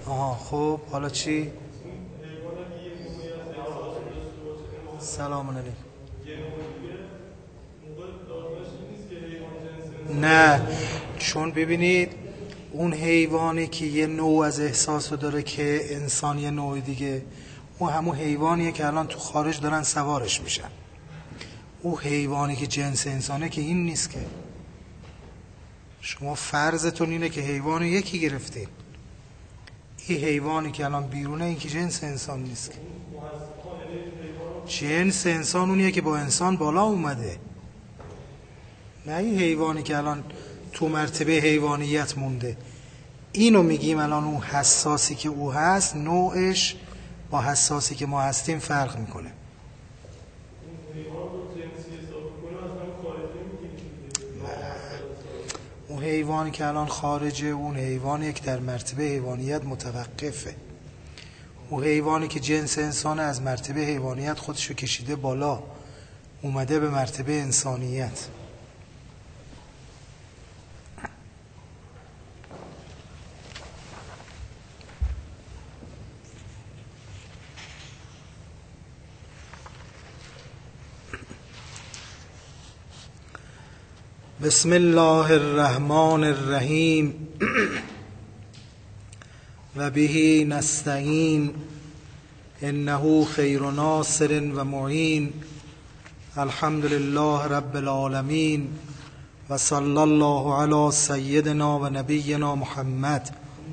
خب حالا چی؟ سلام علیکم. نه، چون ببینید اون حیوانی که یه نوع از احساس رو داره که انسان یه نوع دیگه، اون همون حیوانیه که الان تو خارج دارن سوارش میشن. اون حیوانی که جنس انسانه که این نیست که. شما فرضتون اینه که حیوان یکی گرفتید. این حیوانی که الان بیرونه این که جنس انسان نیست که. جنس انسان اونیه که با انسان بالا اومده، نه این حیوانی که الان تو مرتبه حیوانیت مونده. اینو میگیم الان اون حساسی که او هست نوعش با حساسی که ما هستیم فرق میکنه. اون حیوانی که الان خارجه اون حیوانی که در مرتبه حیوانیت متوقفه. اون حیوانی که جنس انسان از مرتبه حیوانیت خودشو کشیده بالا اومده به مرتبه انسانیت. بسم الله الرحمن الرحیم و به نستعین انه خیر ناصر و معین. الحمد لله رب العالمین و صلی الله علی سیدنا و نبینا محمد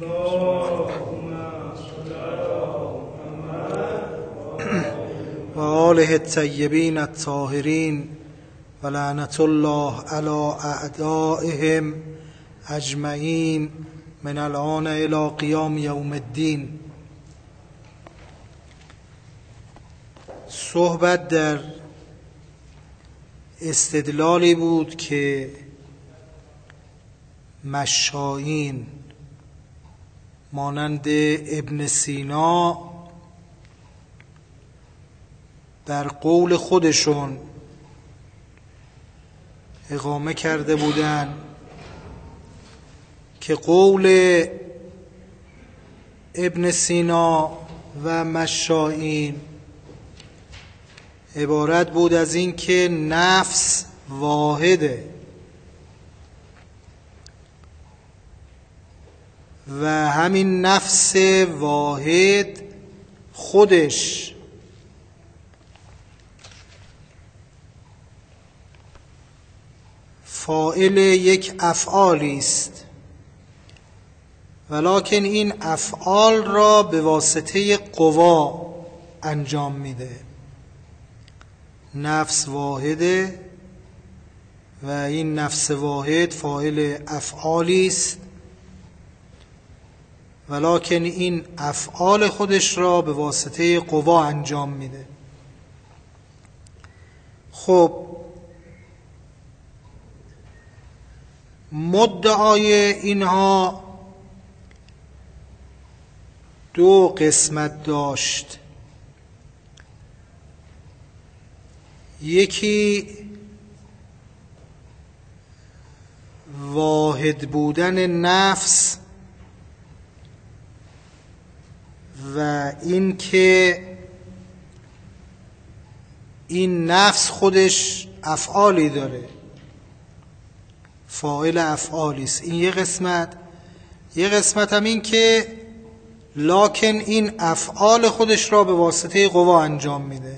و آله الطیبین الطاهرین و لعنت الله علی اعدائهم اجمعین من الان الی قیام یوم الدین. صحبت در استدلالی بود که مشایین مانند ابن سینا در قول خودشون اقامه کرده بودند که قول ابن سینا و مشایین عبارت بود از این که نفس واحده و همین نفس واحد خودش فاعل یک افعالی است، ولکن این افعال را به واسطه قوا انجام میده. نفس واحده و این نفس واحد فاعل افعالی است، ولکن این افعال خودش را به واسطه قوا انجام میده. خب مدعای اینها دو قسمت داشت. یکی واحد بودن نفس و این که این نفس خودش افعالی داره، فاعل افعالی است. این یه قسمت. یه قسمت هم این که لکن این افعال خودش را به واسطه قوا انجام میده.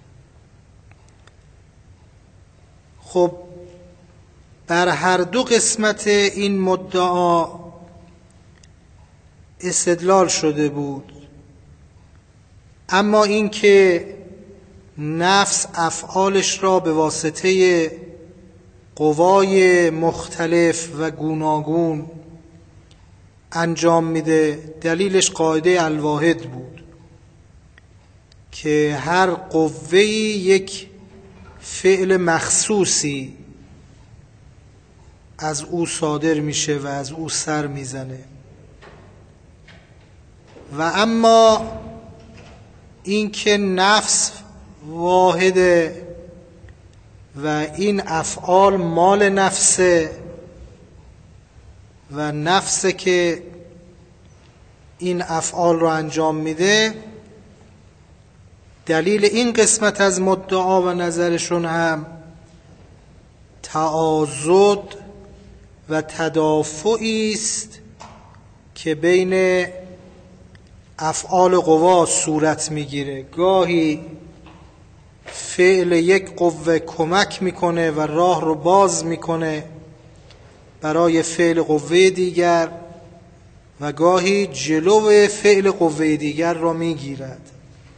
خب بر هر دو قسمت این مدعا استدلال شده بود، اما این که نفس افعالش را به واسطه قوای مختلف و گوناگون انجام میده دلیلش قاعده الواحد بود که هر قوه‌ای یک فعل مخصوصی از او صادر میشه و از او سر میزنه. و اما این که نفس واحده و این افعال مال نفسه و نفسه که این افعال رو انجام میده، دلیل این قسمت از مدعا و نظرشون هم تعاضد و تدافعی است که بین افعال قوا صورت میگیره. گاهی فعل یک قوه کمک میکنه و راه رو باز میکنه برای فعل قوه دیگر و گاهی جلو فعل قوه دیگر را میگیرد.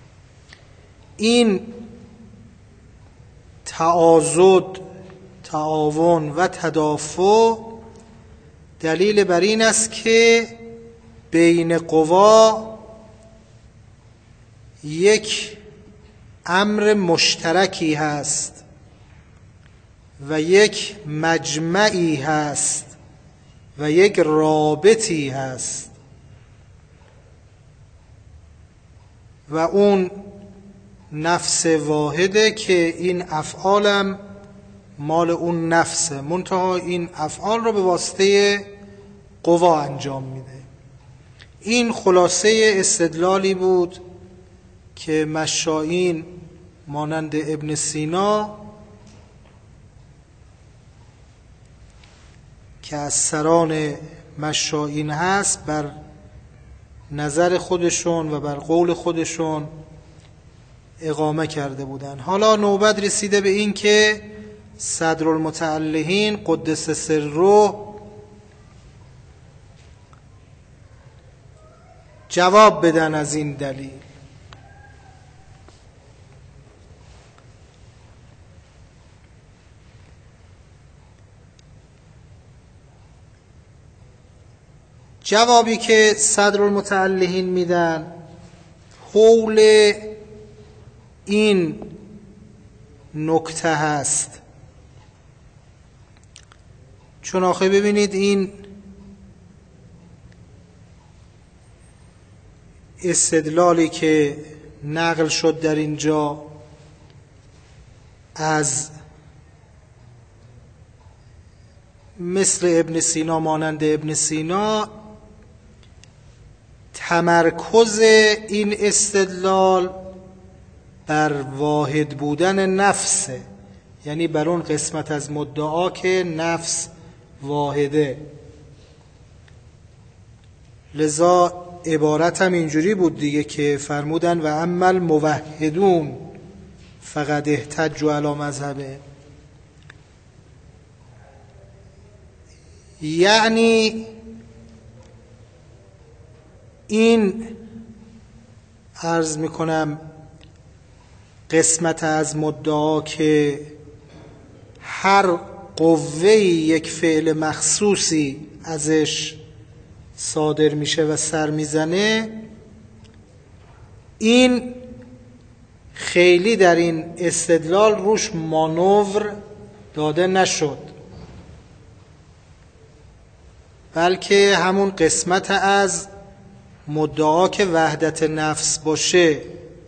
این تعاضد، تعاون و تدافع دلیل بر این است که بین قوا یک امر مشترکی هست و یک مجمعی هست و یک رابطی هست و اون نفس واحده که این افعالم مال اون نفسه، منتها این افعال رو به واسطه قوا انجام میده. این خلاصه استدلالی بود که مشائین مانند ابن سینا که از سران مشائین هست بر نظر خودشون و بر قول خودشون اقامه کرده بودن. حالا نوبت رسیده به این که صدرالمتعلهین قدس سره جواب بدن از این دلیل. جوابی که صدرالمتعلهین میدن حول این نکته هست. چون آخه ببینید این استدلالی که نقل شد در اینجا از مثل ابن سینا، مانند ابن سینا، تمرکز این استدلال بر واحد بودن نفسه، یعنی بر اون قسمت از مدعا که نفس واحده. لذا عبارت هم اینجوری بود دیگه که فرمودن و عمل موحدون فقط احتجوا علی مذهبه، یعنی این عرض میکنم قسمت از مدعا که هر قوه‌ای یک فعل مخصوصی ازش صادر میشه و سر میزنه، این خیلی در این استدلال روش مانور داده نشد، بلکه همون قسمت از مدعا که وحدت نفس باشه،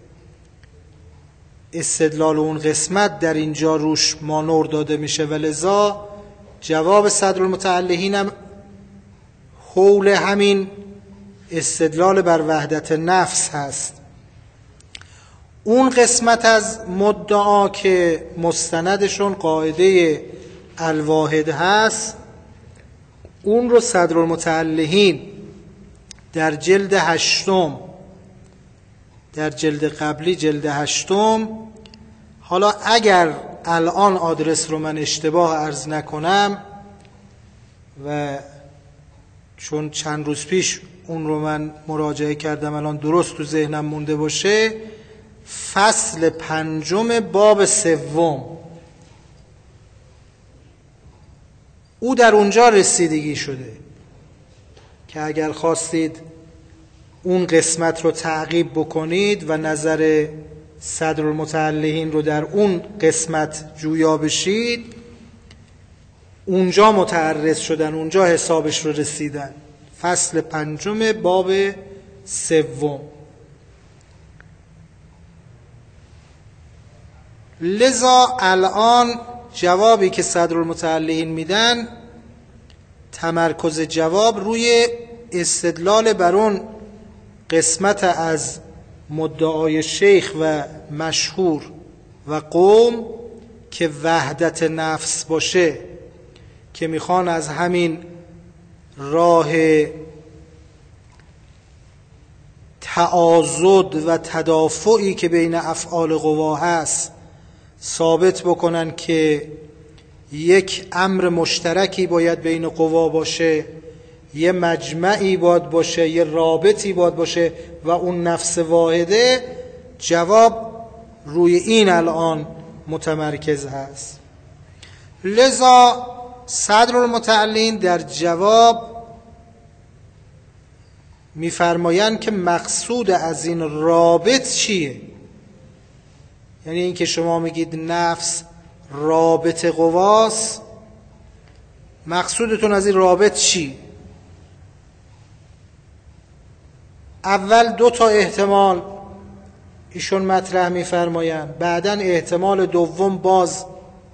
استدلال اون قسمت در اینجا روش مانور داده میشه و لذا جواب صدرالمتعلهین هم حول همین استدلال بر وحدت نفس هست. اون قسمت از مدعا که مستندشون قاعده الواحد هست، اون رو صدرالمتعلهین در جلد 8، در جلد قبلی جلد 8، حالا اگر الان آدرس رو من اشتباه عرض نکنم و چون چند روز پیش اون رو من مراجعه کردم الان درست تو ذهنم مونده باشه، فصل 5 باب 3 او در اونجا رسیدگی شده که اگر خواستید اون قسمت رو تعقیب بکنید و نظر صدرالمتعلهین رو در اون قسمت جویا بشید، اونجا متعرض شدن، اونجا حسابش رو رسیدن. فصل 5 باب 3. لذا الان جوابی که صدرالمتعلهین میدن، تمرکز جواب روی استدلال بر اون قسمت از مدعای شیخ و مشهور و قوم که وحدت نفس باشه، که میخوان از همین راه تعاضد و تدافعی که بین افعال قوا هست ثابت بکنن که یک امر مشترکی باید بین قوا باشه، یه مجمعی باید باشه، یه رابطی باید باشه و اون نفس واحده. جواب روی این الان متمرکز هست. لذا صدرالمتعلین در جواب میفرمایند که مقصود از این رابط چیه؟ یعنی این که شما میگید نفس رابط قواست، مقصودتون از این رابط چی؟ اول 2 احتمال ایشون مطرح میفرمایند، بعدن احتمال دوم باز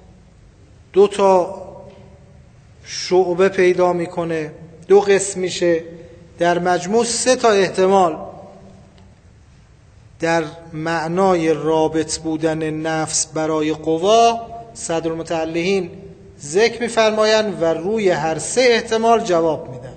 2 شعبه پیدا میکنه، 2 قسم میشه، در مجموع 3 احتمال در معنای رابط بودن نفس برای قوا صدرالمتعلقین ذکر میفرمایند و روی هر 3 احتمال جواب میدن.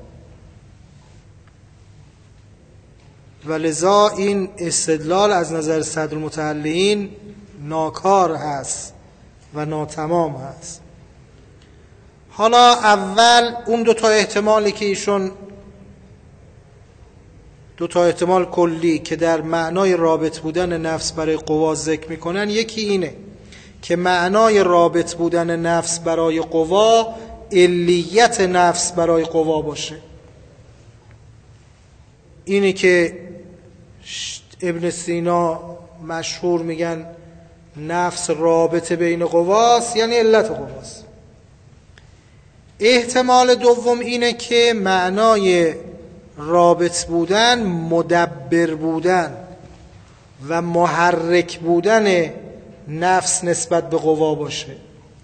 و لذا این استدلال از نظر صدرالمتعلقین ناکار هست و ناتمام هست. حالا اول اون 2 احتمالی که ایشون 2 احتمال کلی که در معنای رابط بودن نفس برای قوا ذکر میکنن، یکی اینه که معنای رابط بودن نفس برای قوا علیت نفس برای قوا باشه. اینی که ابن سینا مشهور میگن نفس رابطه بین قواست، یعنی علت قواست. احتمال دوم اینه که معنای رابط بودن مدبر بودن و محرک بودن نفس نسبت به قوا باشه.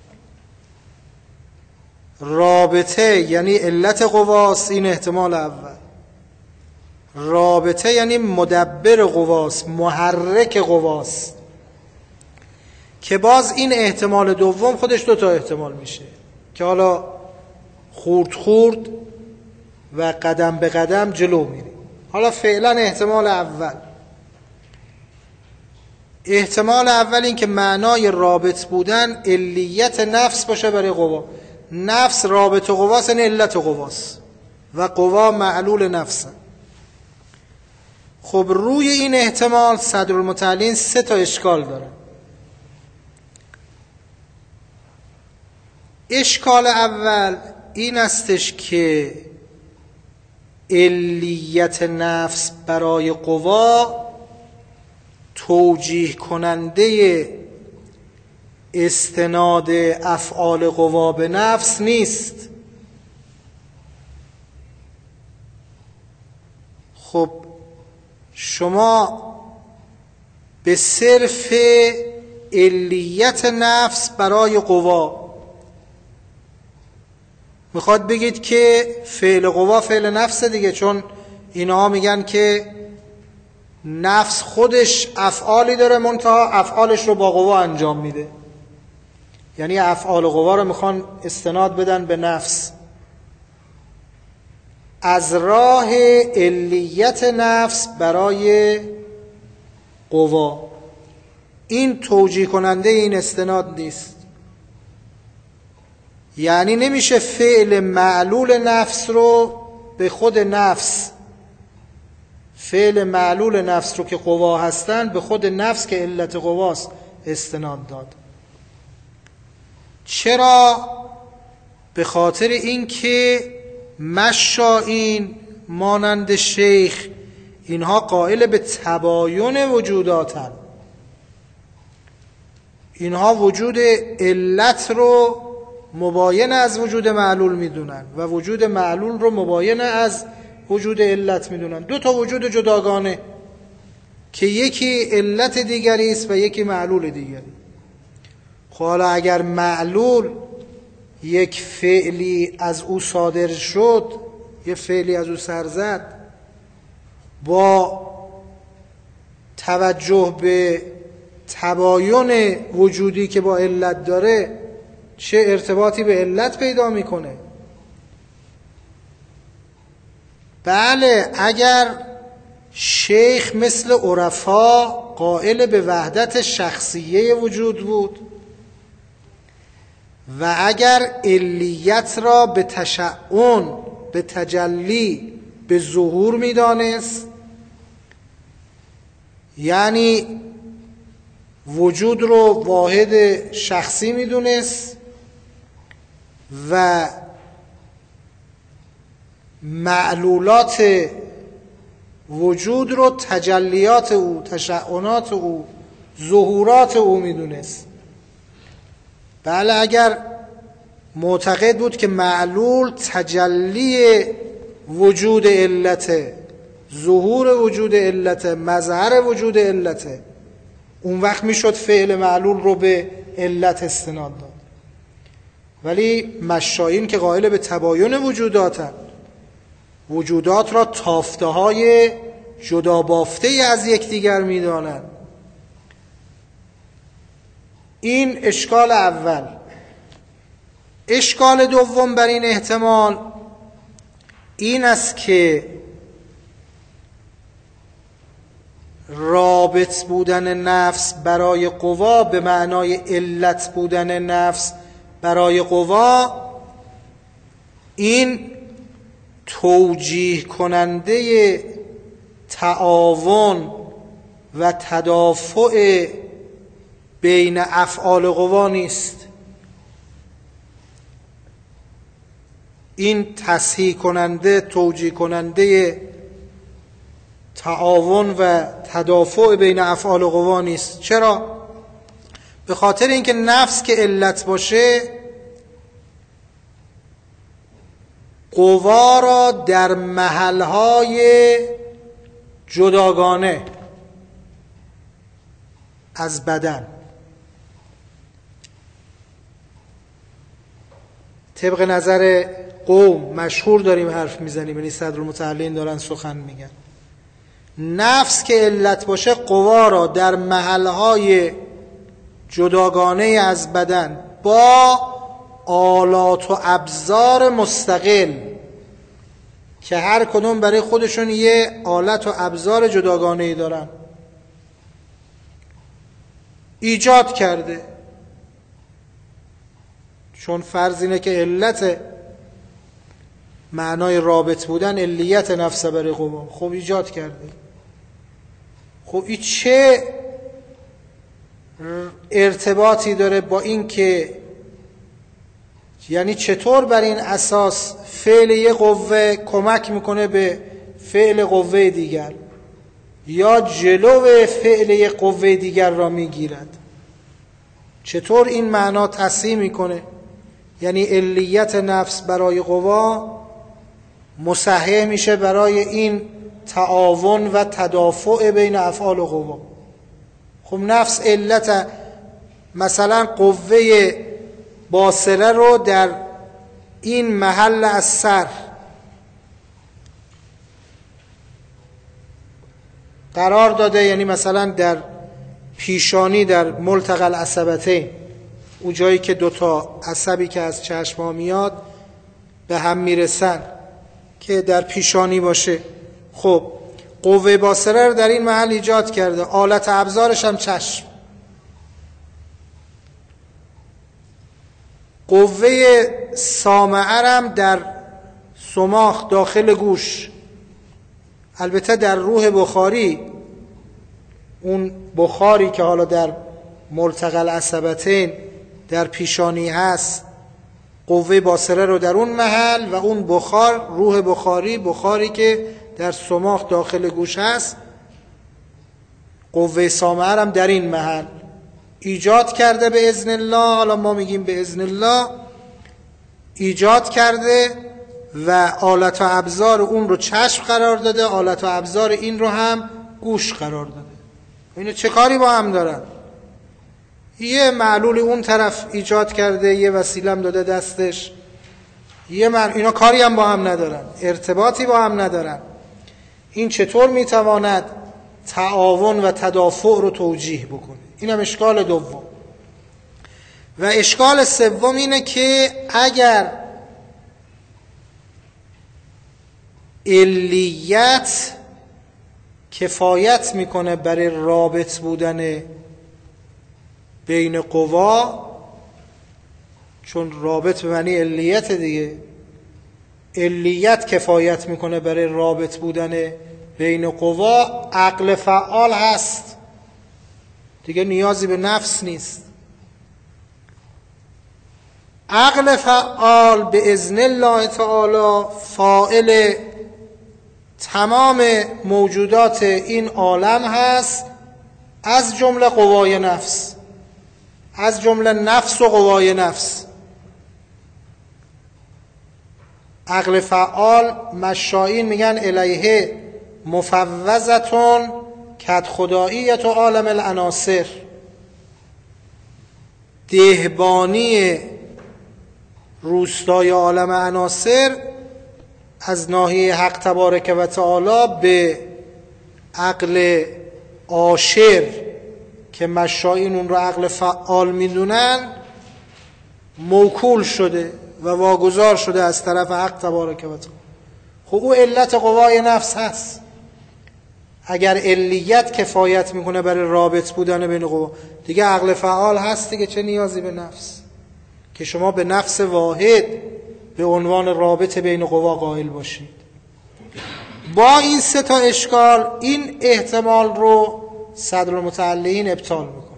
رابطه یعنی علت قواست، این احتمال اول. رابطه یعنی مدبر قواست، محرک قواست، که باز این احتمال دوم خودش 2 احتمال میشه که حالا خورد خورد و قدم به قدم جلو میریم. حالا فعلا احتمال اول. احتمال اول این که معنای رابط بودن علیت نفس باشه برای قوا. نفس رابط قواست، یعنی علت قواست و قوا معلول نفسه. خب روی این احتمال صدرالمتعلین 3 اشکال داره. اشکال اول این استش که علیت نفس برای قوا توجیه کننده استناد افعال قوا به نفس نیست. خب شما به صرف علیت نفس برای قوا میخواد بگید که فعل قوا فعل نفس دیگه، چون اینها میگن که نفس خودش افعالی داره منتها افعالش رو با قوا انجام میده، یعنی افعال قوا رو میخوان استناد بدن به نفس. از راه علیت نفس برای قوا این توجیه کننده این استناد نیست. یعنی نمیشه فعل معلول نفس رو به خود نفس، فعل معلول نفس رو که قوا هستن به خود نفس که علت قواست استناد داد. چرا؟ به خاطر این که مشائین مانند شیخ اینها قائل به تباین وجوداتن. اینها وجود علت رو مباین از وجود معلول میدونن و وجود معلول رو مباین از وجود علت میدونن. 2 وجود جداگانه که یکی علت دیگری است و یکی معلول دیگری. خب حالا اگر معلول یک فعلی از او صادر شد، یک فعلی از او سر زد، با توجه به تباین وجودی که با علت داره چه ارتباطی به علت پیدا میکنه؟ بله، اگر شیخ مثل عرفا قائل به وحدت شخصیه وجود بود و اگر علیت را به تشعن، به تجلی، به ظهور میدانست، یعنی وجود رو واحد شخصی میدونست و معلولات وجود رو تجلیات او، تشعنات او، ظهورات او میدونست. بله، اگر معتقد بود که معلول تجلی وجود علته، ظهور وجود علته، مظهر وجود علته، اون وقت میشد فعل معلول رو به علت استناد داد. ولی مشایین که قائل به تباین وجوداتن، وجودات را تافته های جدا بافته از یکدیگر میدانند. این اشکال اول. اشکال دوم بر این احتمال این است که رابط بودن نفس برای قوا به معنای علت بودن نفس برای قوا، این توجیه کننده تعاون و تدافع بین افعال قوا نیست. این تصحیح کننده، توجیه کننده تعاون و تدافع بین افعال قوا نیست. چرا؟ به خاطر اینکه نفس که علت باشه، قوا را در محلهای جداگانه از بدن، طبق نظر قوم مشهور داریم حرف میزنیم، یعنی صدرالمتعلین دارن سخن میگن، نفس که علت باشه قوا را در محلهای جداگانه از بدن با آلات و ابزار مستقل که هر کدوم برای خودشون یه آلت و ابزار جداگانه‌ای دارن ایجاد کرده. چون فرض اینه که علت معنای رابط بودن علیت نفس برای قوا، خب ایجاد کرده. خب این چه ارتباطی داره با این که، یعنی چطور بر این اساس فعل یه قوه کمک میکنه به فعل قوه دیگر یا جلو فعل یه قوه دیگر را میگیرد؟ چطور این معنا تصحیح میکنه؟ یعنی علیت نفس برای قوا مصحح میشه برای این تعاون و تدافع بین افعال قوا. خب نفس علت، مثلا قوه باصره رو در این محل از سر قرار داده، یعنی مثلا در پیشانی، در ملتقى العصبتین، اون جایی که دوتا عصبی که از چشم ها میاد به هم میرسن که در پیشانی باشه. خب قوه باصره رو در این محل ایجاد کرده، آلت ابزارش هم چشم. قوه سامعه هم در سماخ داخل گوش، البته در روح بخاری، اون بخاری که حالا در ملتقى العصبتین در پیشانی هست، قوه باصره رو در اون محل و اون بخار، روح بخاری، بخاری که در سماخ داخل گوش هست، قوه سامعه هم در این محل ایجاد کرده به اذن الله. حالا ما میگیم به اذن الله ایجاد کرده و آلت و ابزار اون رو چشم قرار داده، آلت و ابزار این رو هم گوش قرار داده. اینو چه کاری با هم دارن؟ یه معلول اون طرف ایجاد کرده، یه وسیله هم داده دستش، اینا کاری هم با هم ندارن، ارتباطی با هم ندارن. این چطور میتواند تعاون و تدافع رو توجیه بکنه. اینم اشکال دوم. و اشکال سوم اینه که اگر علیت کفایت میکنه برای رابط بودن بین قوا، چون رابط به معنی علیت دیگه، علیت کفایت میکنه برای رابط بودن بین قوا، عقل فعال هست دیگه، نیازی به نفس نیست. عقل فعال به اذن الله تعالی فاعل تمام موجودات این عالم هست، از جمله قوای نفس، از جمله نفس و قوای نفس. عقل فعال مشائین میگن الیه مفوضتون کد خداییت و عالم العناصر، دهبانی روستای عالم عناصر از ناحیه حق تبارک و تعالی به عقل عاشر که مشائین اون رو عقل فعال میدونن موکول شده و واگذار شده از طرف حق تبارک و تعالی. خب او علت قوای نفس هست. اگر علیت کفایت میکنه برای رابط بودن بین قوا، دیگه عقل فعال هست دیگه، چه نیازی به نفس که شما به نفس واحد به عنوان رابط بین قوا قائل باشید. با این سه تا اشکال این احتمال رو صدرالمتعلین ابطال میکنه.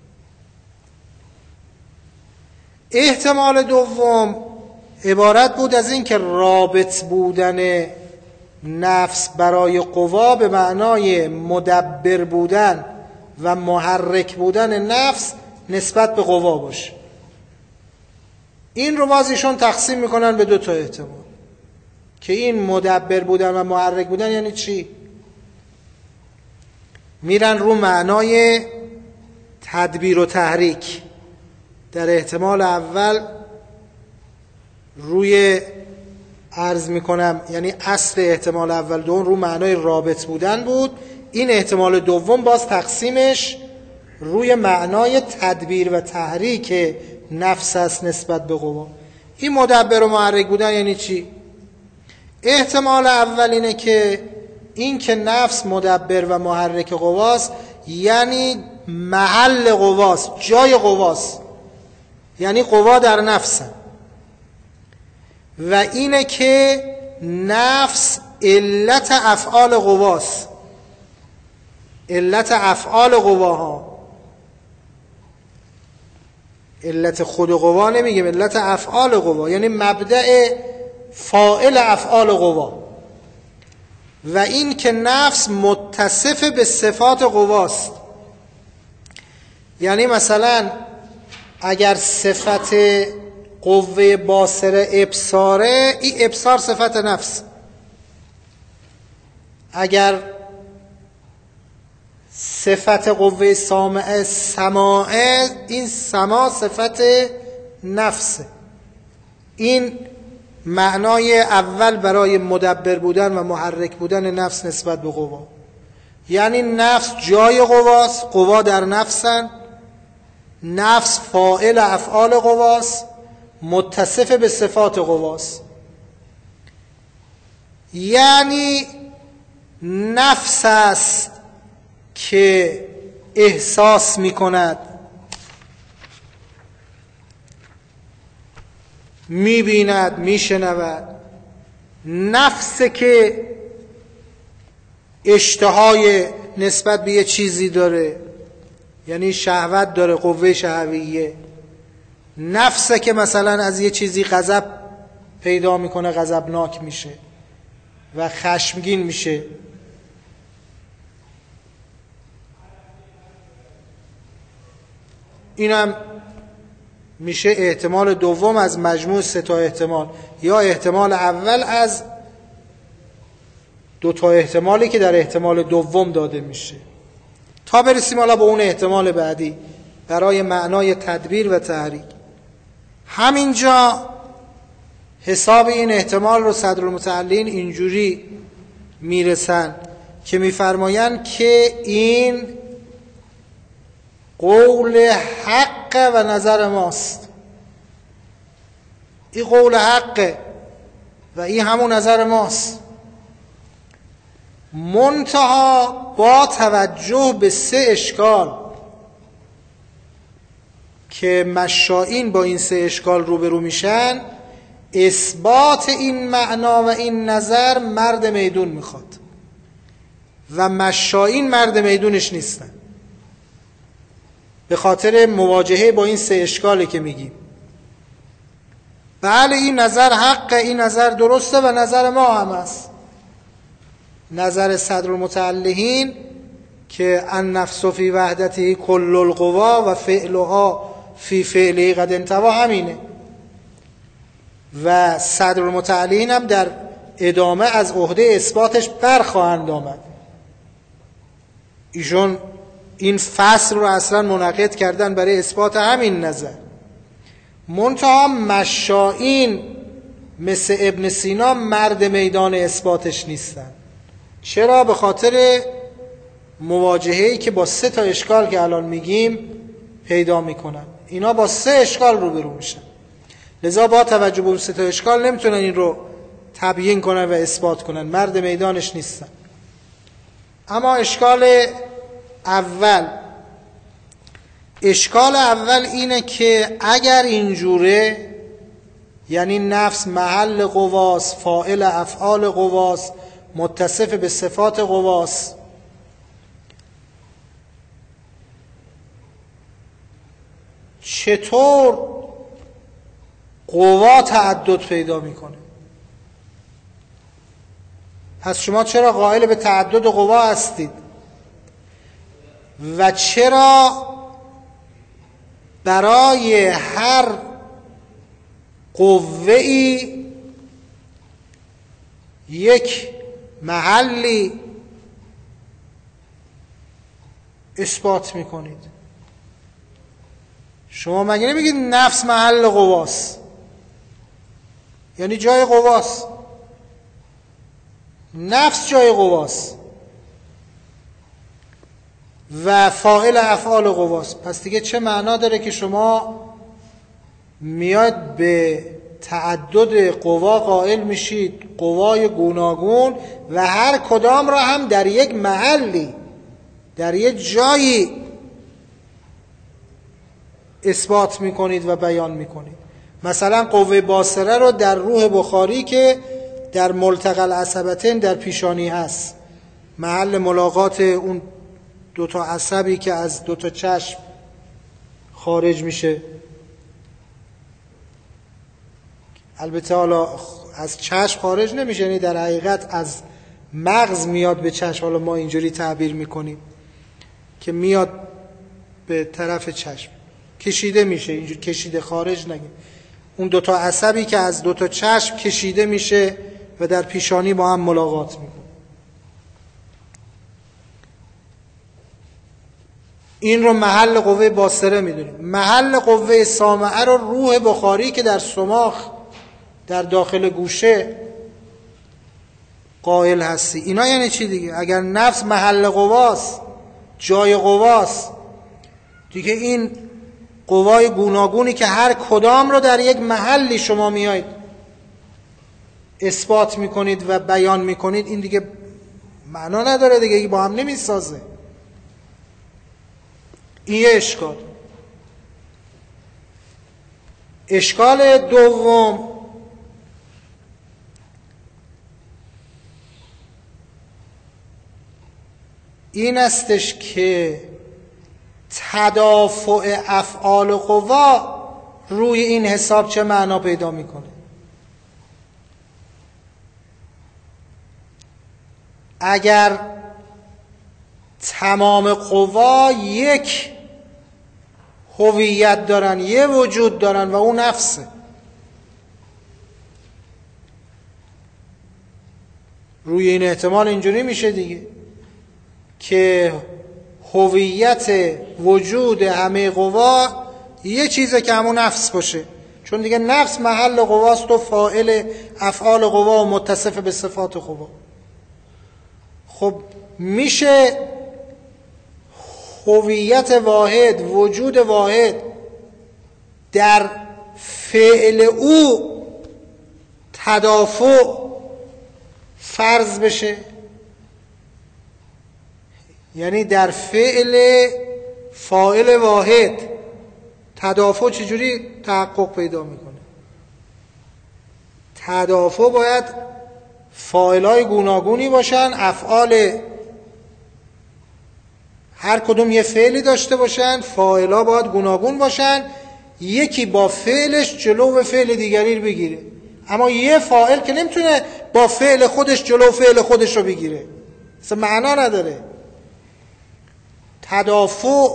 احتمال دوم عبارت بود از این که رابط بودن نفس برای قوا به معنای مدبر بودن و محرک بودن نفس نسبت به قوا باشه. این رو بازیشون تقسیم میکنن به دو تا احتمال که این مدبر بودن و محرک بودن یعنی چی؟ میرن رو معنای تدبیر و تحریک. در احتمال اول روی عرض میکنم یعنی اصل احتمال اول دوم رو معنای رابط بودن بود. این احتمال دوم باز تقسیمش روی معنای تدبیر و تحریک نفس است نسبت به قوا. این مدبر و محرک بودن یعنی چی؟ احتمال اول اینه که این که نفس مدبر و محرک قواست یعنی محل قواست، جای قواست، یعنی قوا در نفسه، و اینه که نفس علت افعال قواست، علت افعال قواها، علت خود قوا نمیگه، علت افعال قوا یعنی مبدأ فاعل افعال قوا، و این که نفس متصف به صفات قواست. یعنی مثلا اگر صفت قوه باصره ابصاره، این ابصار صفت نفس. اگر صفت قوه سامعه سماعه، این سماع صفت نفسه. این معنای اول برای مدبر بودن و محرک بودن نفس نسبت به قوا. یعنی نفس جای قواست، قوا در نفسن، نفس فاعل افعال قواست، متصف به صفات قواست. یعنی نفس است که احساس می کند، می بیند، می شنود. نفس که اشتهای نسبت به یه چیزی داره، یعنی شهوت داره، قوه شهویه. نفسه که مثلا از یه چیزی غضب پیدا میکنه، غضبناک میشه و خشمگین میشه. اینم میشه احتمال دوم از مجموع سه تا احتمال، یا احتمال اول از دو تا احتمالی که در احتمال دوم داده میشه، تا برسیم حالا به اون احتمال بعدی برای معنای تدبیر و تحریک. همینجا حساب این احتمال رو صدرالمتعلین اینجوری میرسن که میفرمایند که این قول حق و نظر ماست. این قول حقه و این همون نظر ماست، منتها با توجه به 3 اشکال که مشائین با این 3 اشکال روبرو میشن. اثبات این معنا و این نظر مرد میدون میخواد و مشائین مرد میدونش نیستن، به خاطر مواجهه با این 3 اشکالی که میگیم. بله این نظر حقه، این نظر درسته و نظر ما هم است. نظر صدرالمتعلقین که النفس فی وحدته کل القوا و فعلها فی فعله قد انطوی همینه و صدرالمتعلقین هم در ادامه از عهده اثباتش برخواهند آمد. ایشون این فصل رو اصلا منعقد کردن برای اثبات همین نظر. منتها مشائین مثل ابن سینا مرد میدان اثباتش نیستن. چرا؟ به خاطر مواجهه‌ای که با 3 تا اشکال که الان میگیم پیدا میکنن. اینا با 3 اشکال روبرو میشن، لذا با توجه به اون 3 تا اشکال نمیتونن این رو تبیین کنن و اثبات کنن، مرد میدانش نیستن. اما اشکال اول اینه که اگر اینجوره، یعنی نفس محل قواست، فاعل افعال قواست، متصف به صفات قواست، چطور قوا تعدد پیدا میکنه؟ پس شما چرا قائل به تعدد قوا هستید و چرا برای هر قوه‌ای یک محلی اثبات میکنید؟ شما مگه نمیگید نفس محل قواست، یعنی جای قواست؟ نفس جای قواست و فاعل افعال قواست. پس دیگه چه معنا داره که شما میاد به تعدد قوا قائل میشید، قوای گوناگون، و هر کدام را هم در یک محلی، در یک جایی اثبات میکنید و بیان میکنید. مثلا قوه باصره رو در روح بخاری که در ملتقى العصبتین در پیشانی هست، محل ملاقات اون 2 تا عصبی که از 2 تا چشم خارج میشه. البته حالا از چشم خارج نمیشه، یعنی در حقیقت از مغز میاد به چشم، حالا ما اینجوری تعبیر میکنیم که میاد به طرف چشم، کشیده میشه، اینجور کشیده خارج نگیم. اون 2 تا عصبی که از 2 تا چشم کشیده میشه و در پیشانی با هم ملاقات میکنه. این رو محل قوه باصره میدونیم. محل قوه سامعه رو روح بخاری که در سماخ، در داخل گوشه قائل هستی. اینا یعنی چی دیگه؟ اگر نفس محل قواست، جای قواست، دیگه این قوای گوناگونی که هر کدام رو در یک محلی شما میایید اثبات میکنید و بیان میکنید، این دیگه معنا نداره دیگه، این با هم نمیسازه. این یه اشکال. اشکال دوم این استش که تدافع افعال قوا روی این حساب چه معنا پیدا میکنه. اگر تمام قوا یک هویت دارن، یه وجود دارن و اون نفسه، روی این احتمال اینجوری میشه دیگه که هویت وجود همه قوا یه چیزه که همون نفس باشه، چون دیگه نفس محل قواست و فاعل افعال قوا و متصف به صفات قوا. خب میشه هویت واحد، وجود واحد در فعل او تدافع فرض بشه؟ یعنی در فعل فاعل واحد تدافع چجوری تحقق پیدا میکنه؟ تدافع باید فاعل‌های گوناگونی باشن، افعال هر کدوم یه فعلی داشته باشن، فاعل‌ها باید گوناگون باشن، یکی با فعلش جلو فعل دیگری رو بگیره. اما یه فاعل که نمیتونه با فعل خودش جلو فعل خودش رو بگیره، اصلا معنا نداره. تدافع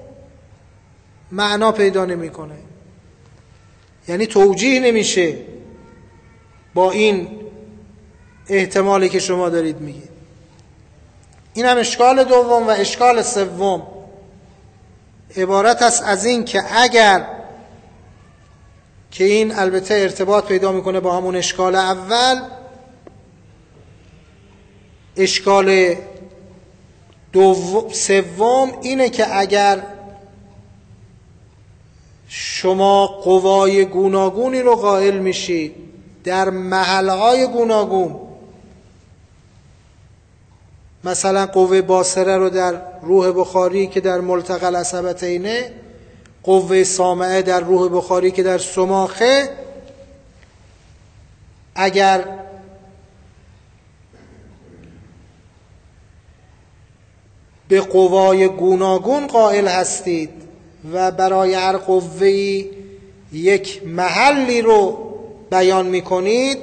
معنا پیدا نمیکنه، یعنی توجیه نمیشه با این احتمالی که شما دارید میگید. این هم اشکال دوم. و اشکال سوم عبارت است از این که اگر که این البته ارتباط پیدا میکنه با همون اشکال اول، اشکال سوم اینه که اگر شما قوای گوناگونی رو قائل میشید در محلهای گوناگون، مثلا قوه باصره رو در روح بخاری که در ملتقى العصبتینه، قوه سامعه در روح بخاری که در سماخه، اگر به قوای گوناگون قائل هستید و برای هر قوه‌ای یک محلی رو بیان می‌کنید،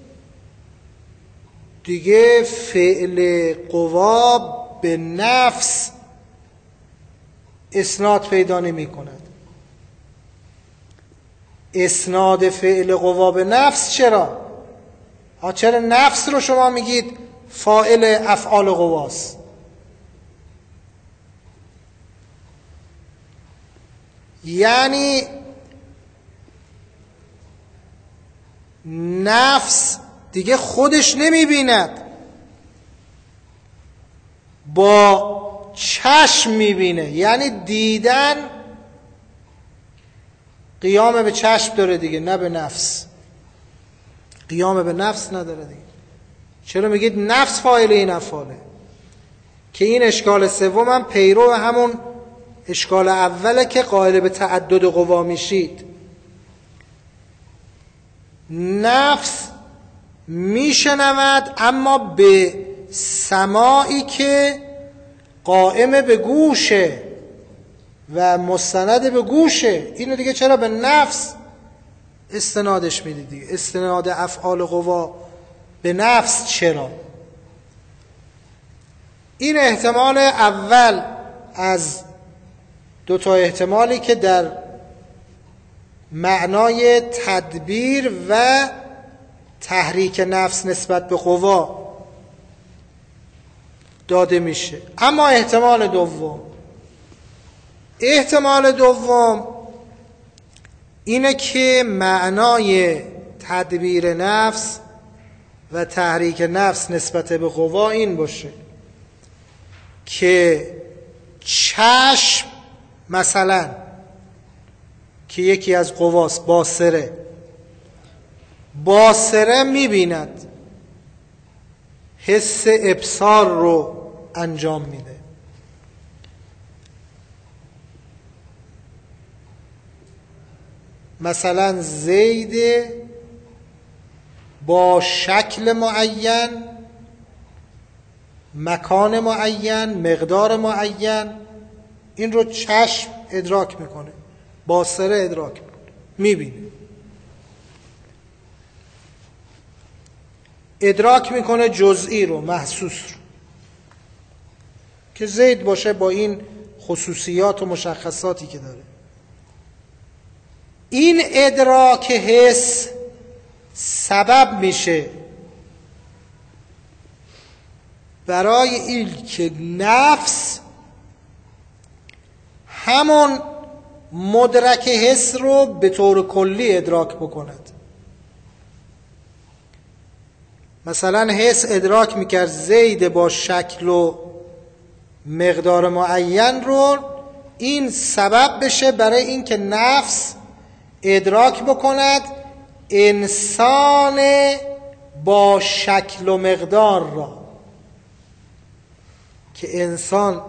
دیگه فعل قوا به نفس اسناد پیدا نمی‌کند. اسناد فعل قوا به نفس چرا؟ چرا نفس رو شما میگید فاعل افعال قواست؟ یعنی نفس دیگه خودش نمیبیند، با چشم میبینه. یعنی دیدن قیام به چشم داره دیگه، نه به نفس. قیام به نفس نداره دیگه. چرا میگید نفس فاعل این افعاله؟ که این اشکال سوم هم پیرو همون اشکال اوله که قائل به تعدد قوا میشید. نفس میشنود اما به سماعی که قائم به گوشه و مستند به گوشه. اینو دیگه چرا به نفس استنادش میدید دیگه؟ استناد افعال قوا به نفس چرا؟ این احتمال اول از دو تا احتمالی که در معنای تدبیر و تحریک نفس نسبت به قوا داده میشه. اما احتمال دوم اینه که معنای تدبیر نفس و تحریک نفس نسبت به قوا این باشه که چشم مثلا که یکی از قواست، باصره میبیند، حس ابصار رو انجام میده. مثلا زید با شکل معین، مکان معین، مقدار معین، این رو چشم ادراک میکنه، باصره ادراک میکنه، میبینه. ادراک میکنه جزئی رو، محسوس رو، که زید باشه با این خصوصیات و مشخصاتی که داره. این ادراک حس سبب میشه برای این که نفس همون مدرک حس رو به طور کلی ادراک بکند. مثلا حس ادراک میکرد زید با شکل و مقدار معین رو این سبب بشه برای اینکه نفس ادراک بکند انسان با شکل و مقدار را، که انسان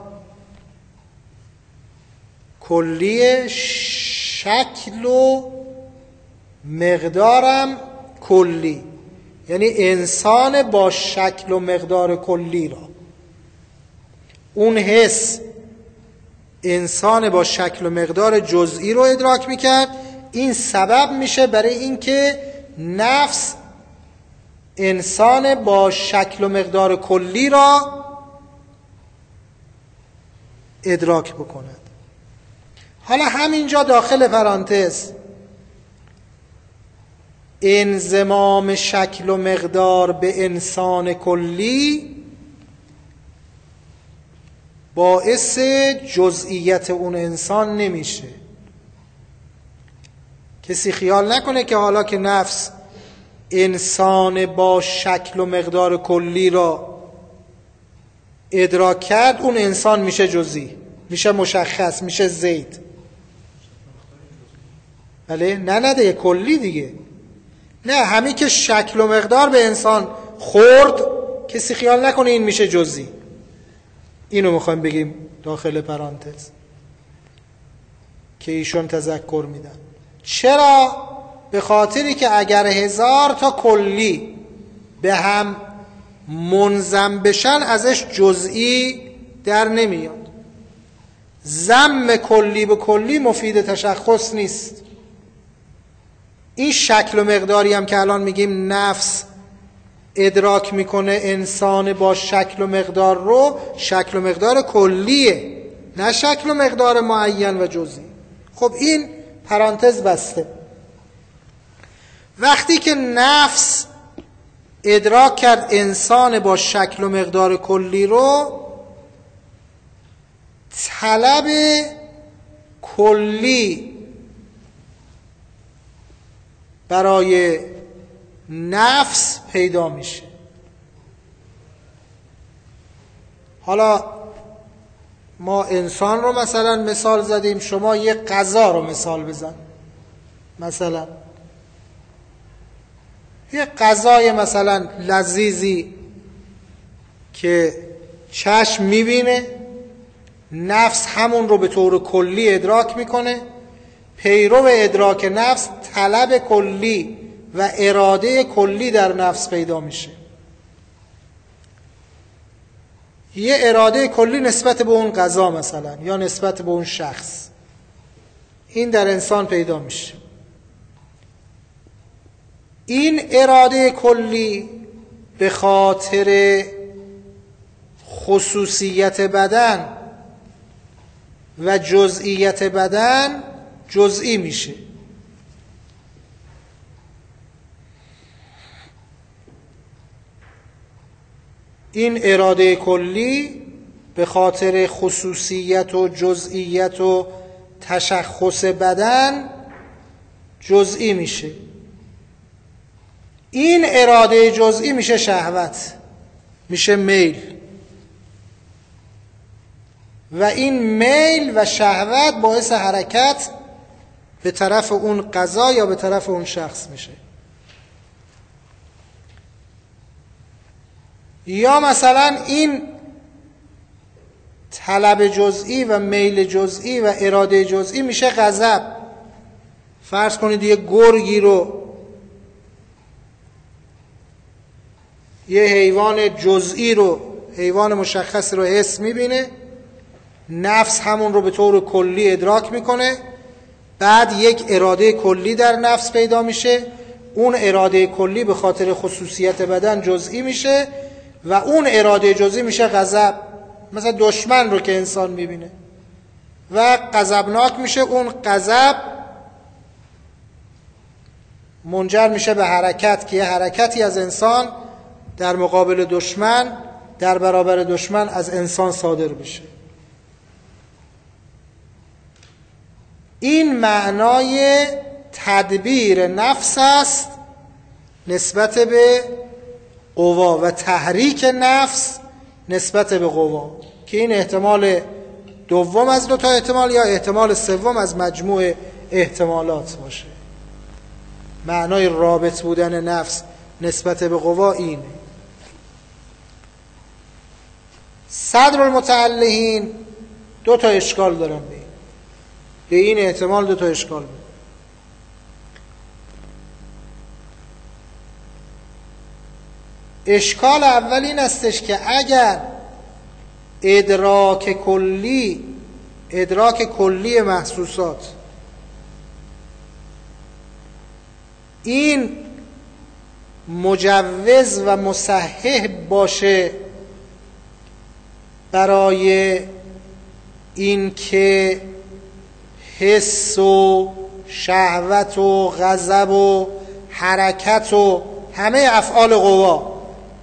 کلی شکل و مقدارم کلی، یعنی انسان با شکل و مقدار کلی را. اون حس انسان با شکل و مقدار جزئی رو ادراک میکرد. این سبب میشه برای اینکه نفس انسان با شکل و مقدار کلی را ادراک بکند. حالا همینجا داخل پرانتز انضمام شکل و مقدار به انسان کلی باعث جزئیت اون انسان نمیشه. کسی خیال نکنه که حالا که نفس انسان با شکل و مقدار کلی را ادراک کرد اون انسان میشه جزئی، میشه مشخص، میشه زید. بله؟ نه دیگه کلی دیگه. نه، همین که شکل و مقدار به انسان خورد کسی خیال نکنه این میشه جزئی. اینو میخوایم بگیم داخل پرانتز که ایشون تذکر میدن. چرا؟ به خاطری که اگر 1000 تا کلی به هم منضم بشن ازش جزئی در نمیاد. ضم کلی به کلی مفید تشخص نیست. این شکل و مقداری هم که الان میگیم نفس ادراک میکنه انسان با شکل و مقدار رو، شکل و مقدار کلیه، نه شکل و مقدار معین و جزئی. خب این پرانتز بسته. وقتی که نفس ادراک کرد انسان با شکل و مقدار کلی رو، طلب کلی برای نفس پیدا میشه. حالا ما انسان رو مثلا مثال زدیم، شما یه غذا رو مثال بزن. مثلا یه غذای مثلا لذیذی که چشم میبینه، نفس همون رو به طور کلی ادراک میکنه، پیرو ادراک نفس طلب کلی و اراده کلی در نفس پیدا میشه. یه اراده کلی نسبت به اون غذا مثلا یا نسبت به اون شخص، این در انسان پیدا میشه. این اراده کلی به خاطر خصوصیت بدن و جزئیت بدن جزئی میشه. این اراده کلی به خاطر خصوصیت و جزئیت و تشخص بدن جزئی میشه. این اراده جزئی میشه شهوت، میشه میل، و این میل و شهوت باعث حرکت به طرف اون غذا یا به طرف اون شخص میشه. یا مثلا این طلب جزئی و میل جزئی و اراده جزئی میشه غضب. فرض کنید یه گرگی رو، یه حیوان جزئی رو، حیوان مشخص رو حس میبینه، نفس همون رو به طور کلی ادراک میکنه، بعد یک اراده کلی در نفس پیدا میشه، اون اراده کلی به خاطر خصوصیت بدن جزئی میشه و اون اراده جزئی میشه غضب. مثلا دشمن رو که انسان میبینه و غضبناک میشه، اون غضب منجر میشه به حرکت که یه حرکتی از انسان در مقابل دشمن، در برابر دشمن از انسان صادر بشه. این معنای تدبیر نفس است نسبت به قوا و تحریک نفس نسبت به قوا، که این احتمال دوم از دو تا احتمال یا احتمال سوم از مجموع احتمالات باشه. معنای رابط بودن نفس نسبت به قوا اینه. صدر المتعلهین دو تا اشکال دارن به این احتمال دو تا اشکال دارن. اشکال اول این استش که اگر ادراک کلی محسوسات این مجوز و مصحح باشه برای این که حس و شهوت و غضب و حرکت و همه افعال قوا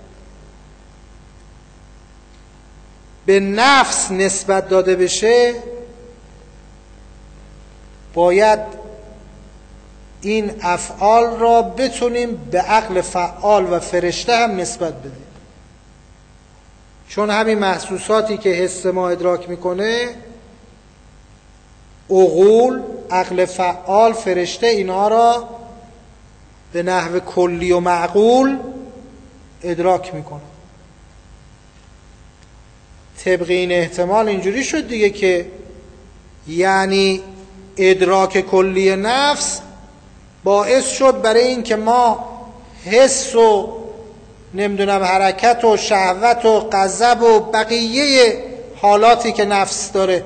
به نفس نسبت داده بشه، باید این افعال را بتونیم به عقل فعال و فرشته هم نسبت بدیم، چون همین محسوساتی که حس ما ادراک میکنه، عقول، عقل فعال، فرشته، اینها را به نحو کلی و معقول ادراک میکنه. طبق این احتمال اینجوری شد دیگه که یعنی ادراک کلی نفس باعث شد برای این که ما حس و نمیدونم حرکت و شهوت و غضب و بقیه حالاتی که نفس داره،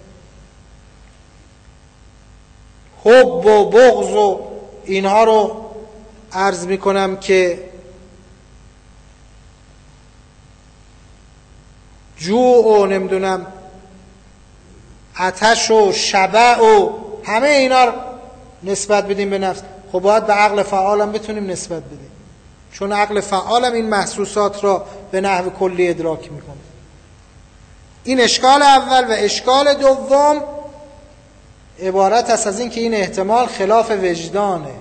حب و بغض و اینها رو عرض میکنم که جوع و نمیدونم آتش و شبع و همه اینا رو نسبت بدیم به نفس. خب باید به عقل فعالم بتونیم نسبت بدیم، چون عقل فعالم این محسوسات را به نحو کلی ادراک میکنه. این اشکال اول. و اشکال دوم عبارت است از این که این احتمال خلاف وجدانه،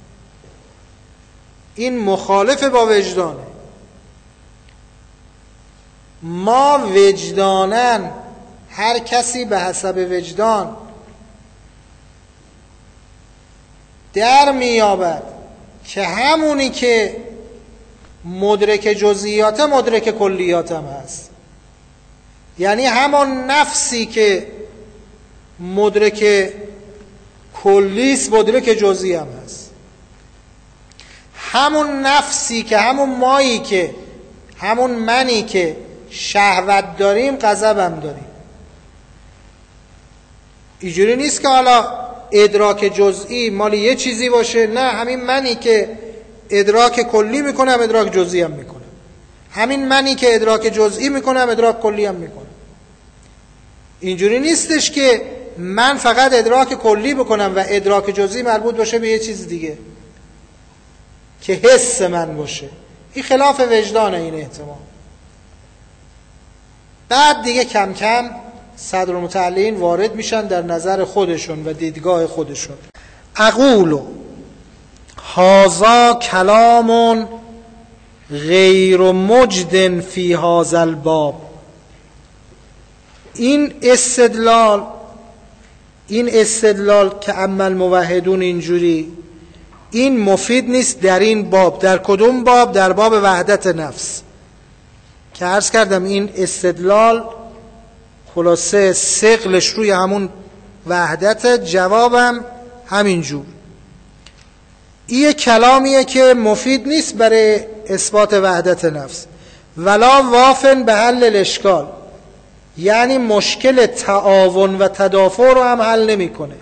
این مخالف با وجدانه. ما وجدانن، هر کسی به حسب وجدان در میابد که همونی که مدرک جزئیات مدرک کلیات هم هست، یعنی همون نفسی که مدرک کلیست مدرک جزئی هم هست، همون نفسی که همون مایی که همون منی که شهوت داریم غضب هم داریم. اینجوری نیست که حالا ادراک جزئی مال یه چیزی باشه، نه، همین منی که ادراک کلی میکنم ادراک جزئی هم میکنم، همین منی که ادراک جزئی میکنم ادراک کلی هم میکنم. اینجوری نیستش که من فقط ادراک کلی بکنم و ادراک جزئی مربوط باشه به یه چیز دیگه که حس من باشه. این خلاف وجدانه این احتمال. بعد دیگه کم کم صدر المتعلهین وارد میشن در نظر خودشون و دیدگاه خودشون. اقول هذا کلام غیر مجد فی هذا الباب. این استدلال که اما الموحدون اینجوری، این مفید نیست در این باب. در کدوم باب؟ در باب وحدت نفس که عرض کردم این استدلال خلاصه ثقلش روی همون وحدت، جوابم همینجور. این کلامیه که مفید نیست برای اثبات وحدت نفس. ولا وافن به حل الاشکال، یعنی مشکل تعاون و تدافع رو هم حل نمیکنه،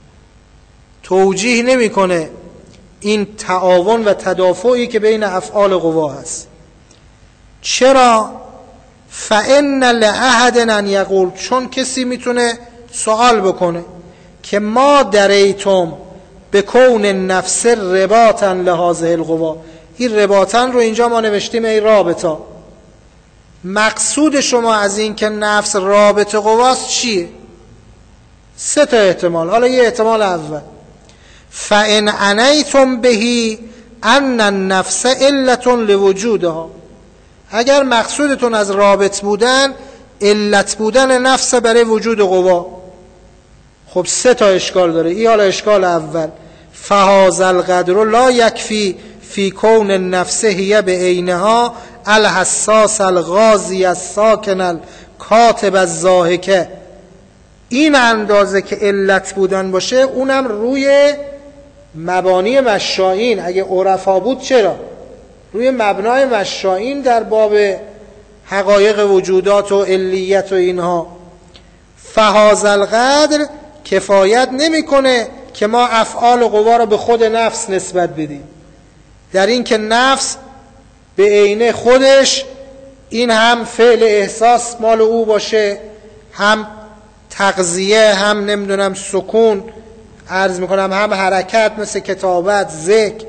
توجیه نمیکنه این تعاون و تدافعی که بین افعال قوا هست. چرا؟ فإن لأحد أن یقول، چون کسی میتونه سوال بکنه که ما دریتم به کون نفس رباطا لهذه القوا. این رباطا رو اینجا ما نوشتیم ای رابطه. مقصود شما از این که نفس رابطه قواست چیه؟ سه تا احتمال. حالا یه احتمال اول، فإن عنیتم به ان النفس علة لوجودها. اگر مقصودتون از رابط بودن علت بودن نفس برای وجود قوا. خب 3 تا اشکال داره. این حالا اشکال اول، فهذا القدر لا یکفی فی کون النفس هی بعینها الحساس الغازی الساکن الکاتب الضاحک. این اندازه که علت بودن باشه، اونم روی مبانی مشائین. اگه عرفا بود چرا؟ روی مبنای مشائین در باب حقایق وجودات و علیت و اینها. فهذا القدر کفایت نمیکنه که ما افعال قوا رو به خود نفس نسبت بدیم، در این که نفس به عینه خودش این هم فعل احساس مال او باشه، هم تغذیه، هم نمیدونم سکون، عرض میکنم هم حرکت مثل کتابت، ذکر.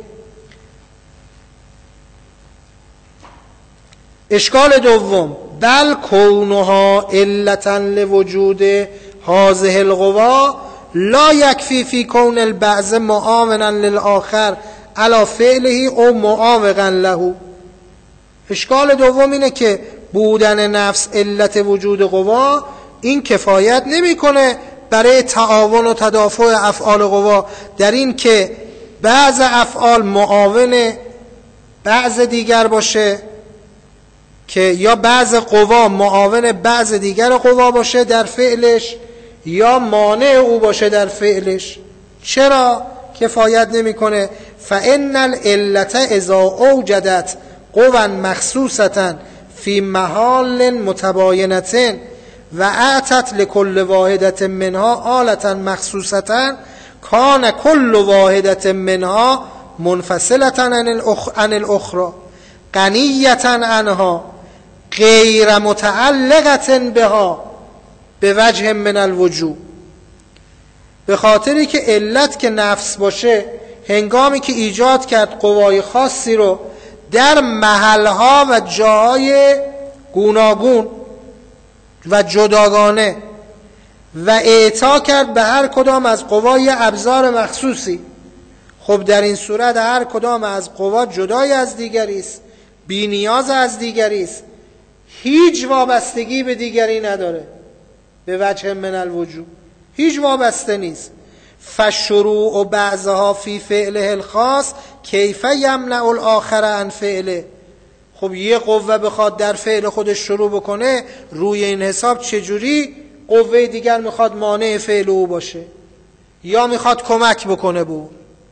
اشکال دوم، بل کونها علتا لوجود هذه القوا لا یکفی فی کون البعض معاونا للآخر علی فعله او معاوقا له. اشکال دوم اینه که بودن نفس علت وجود قوا این کفایت نمیکنه برای تعاون و تدافع افعال قوا، در این که بعض افعال معاون بعض دیگر باشه، که یا بعض قوا معاون بعض دیگر قوا باشه در فعلش، یا مانع او باشه در فعلش. چرا کفایت نمیکنه؟ فإن العلة اذا اوجدت قوا مخصوصة في محال متباینة و اعطت لكل واحدة منها آلة مخصوصة كان كل واحدة منها منفصلة عن الأخرى غنية عنها غیر متعلقة بها به وجه من الوجوه. به خاطری که علت که نفس باشه، هنگامی که ایجاد کرد قوای خاصی رو در محلها و جاهای گوناگون و جداگانه و اعطا کرد به هر کدام از قوای ابزار مخصوصی، خب در این صورت هر کدام از قوا جدای از دیگری است، بی نیاز از دیگری است، هیچ وابستگی به دیگری نداره به وجه من الوجوه، هیچ وابسته نیست. فشروع بعضها فی فعله الخاص کیف یمنع الاخر عن فعله. خب یه قوه بخواد در فعل خودش شروع بکنه، روی این حساب چجوری قوه دیگر میخواد مانع فعل او باشه یا میخواد کمک بکنه به او؟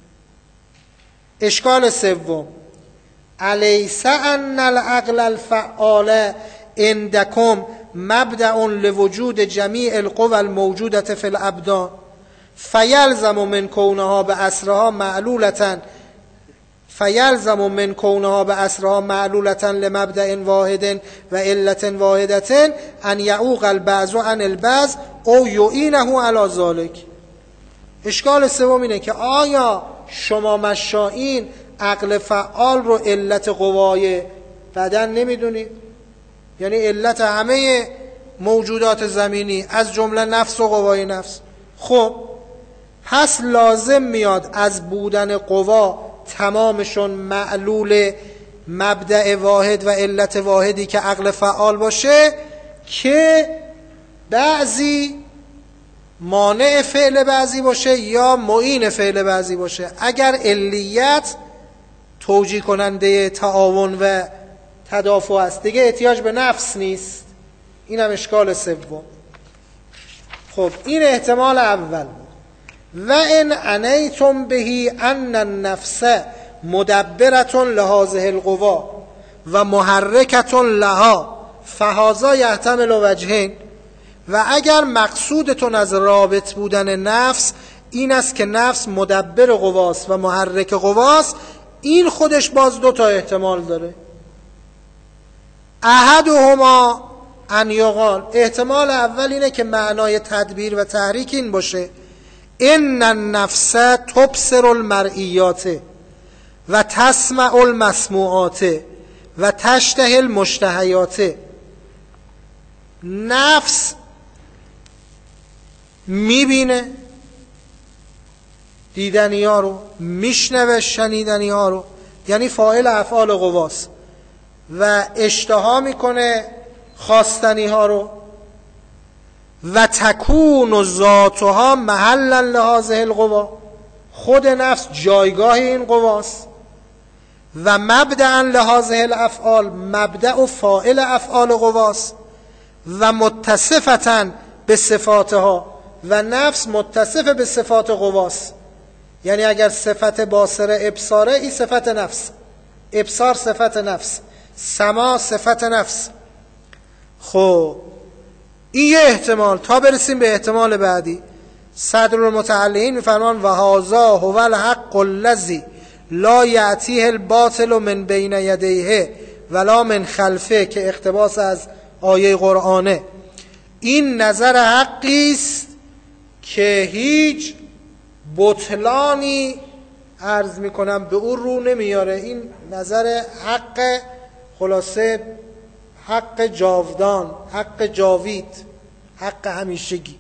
اشکال سوم، الیس ان العقل الفعال عندکم مبدأ لوجود جمیع القوى الموجودة فی الابدان فیلزم من کونها بأسرها معلولة لمبدأ واحد و علة واحدة ان یعوق البعض عن البعض او یعینه علی ذلك. اشکال سوم اینه که آیا شما مشائین عقل فعال رو علت قوای بدن نمیدونید؟ یعنی علت همه موجودات زمینی از جمله نفس و قوای نفس. خب پس لازم میاد از بودن قوا تمامشون معلول مبدأ واحد و علت واحدی که عقل فعال باشه که بعضی مانع فعل بعضی باشه یا معین فعل بعضی باشه. اگر علیت توجیه کننده تعاون و تدافع است دیگه احتیاج به نفس نیست. این هم اشکال سوم. خب این احتمال اول. و ان عنیتم به ان النفس مدبرة لهذه القوا و محرکة لها فهذا یحتمل وجهین. و اگر مقصودتون از رابط بودن نفس این است که نفس مدبر قواست و محرک قواست، این خودش باز 2 تا احتمال داره. احدهما ان یقال، احتمال اول اینه که معنای تدبیر و تحریک این باشه ان النفس تبصر المرئیات و تسمع المسموعات و تشتهی المشتهیات. نفس میبینه دیدنی ها رو، میشنوه شنیدنی ها رو، یعنی فاعل افعال قواست، و اشتها میکنه خواستنی ها رو، و تکون ذاتها محلا لهذه القوا، خود نفس جایگاه این قواست. و مبدأ لهذه الافعال، مبدأ و فاعل افعال قواست. و متصفة به صفاتها، و نفس متصف به صفات قواست. یعنی اگر صفت باصره ابصاره، این صفت نفس، ابصار صفت نفس، سما صفت نفس. خب این یه احتمال. تا برسیم به احتمال بعدی، صدرالمتعلقین میفرمان و هذا هو الحق الذی لا یأتیه الباطل من بین یدیه ولا من خلفه، که اقتباس از آیه قرآنه. این نظر حقی است که هیچ بطلانی عرض میکنم به او رو نمیاره. این نظر حق، خلاصه حق جاودان، حق جاوید، حق همیشگی،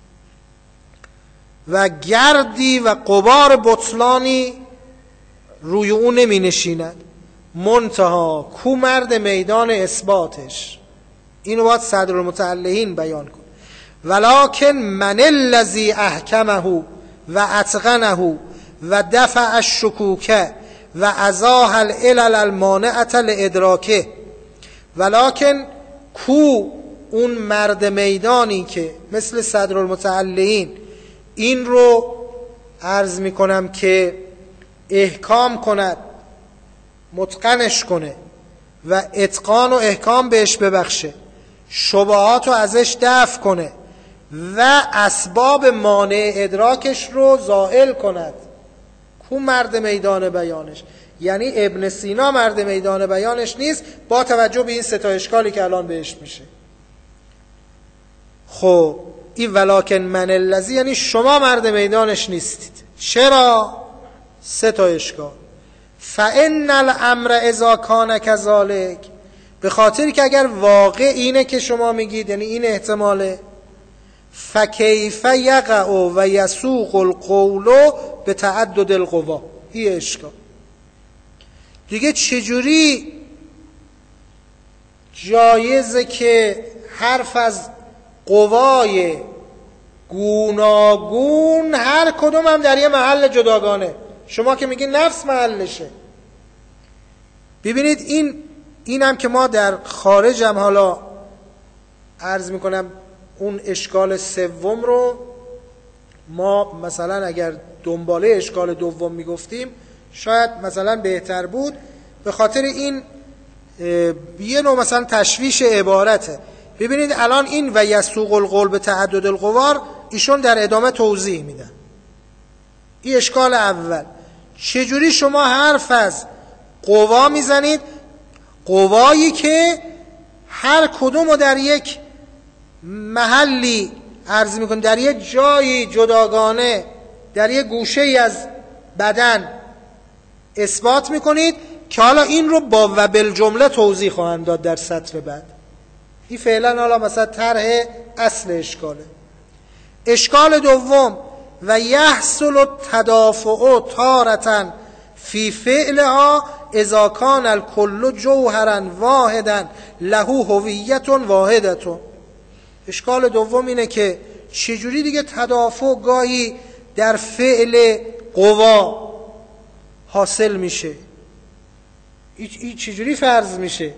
و گردی و غبار بطلانی روی او نمی نشیند. منتها کو مرد میدان اثباتش؟ اینو باید صدرالمتعلقین بیان کن. ولکن من الذی احکمه و اتقنه و دفع الشکوک و ازاح العلل المانعة لادراکه. ولکن کو اون مرد میدانی که مثل صدرالمتعلقین این رو عرض میکنم که احکام کند، متقنش کنه و اتقان و احکام بهش ببخشه، شبهات رو ازش دفع کنه و اسباب مانع ادراکش رو زائل کند. کو مرد میدان بیانش؟ یعنی ابن سینا مرد میدان بیانش نیست، با توجه به این سه تا اشکالی که الان بهش میشه. خب این ولکن من الذی یعنی شما مرد میدانش نیستید. چرا؟ سه تا اشکال. فان الامر اذا کان کذالک، به خاطر که اگر واقع اینه که شما میگید، یعنی این احتماله، فکیف یقع و یسوق القول به تعدد القوا. این اشکال دیگه. چجوری جایزه که حرف از قوای گوناگون هر کدوم هم در یه محل جداگانه، شما که میگین نفس محلشه. ببینید این هم که ما در خارج هم حالا عرض میکنم اون اشکال سوم رو ما مثلا اگر دنباله اشکال دوم میگفتیم شاید مثلا بهتر بود. به خاطر این یه نوع مثلا تشویش عبارته. ببینید الان این و یسوق القول به تعدد القوار ایشون در ادامه توضیح میدن. این اشکال اول. چجوری شما حرف از قوا میزنید؟ قوایی که هر کدوم رو در یک محلی عرض میکنید، در یک جایی جداگانه، در یک گوشه ای از بدن اثبات میکنید که حالا این رو با و بالجمله توضیح خواهند داد در سطر بعد. این فعلا حالا مثلا طرح اصل اشکاله. اشکال دوم و یحصل التدافع تارة فی فعلها اذا کان الکل جوهرا واحدا له هویت واحدة. اشکال دوم اینه که چجوری دیگه تدافع گاهی در فعل قوا حاصل میشه. این چجوری فرض میشه؟